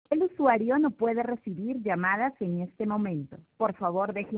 El usuario no puede recibir llamadas en este momento. Por favor, deje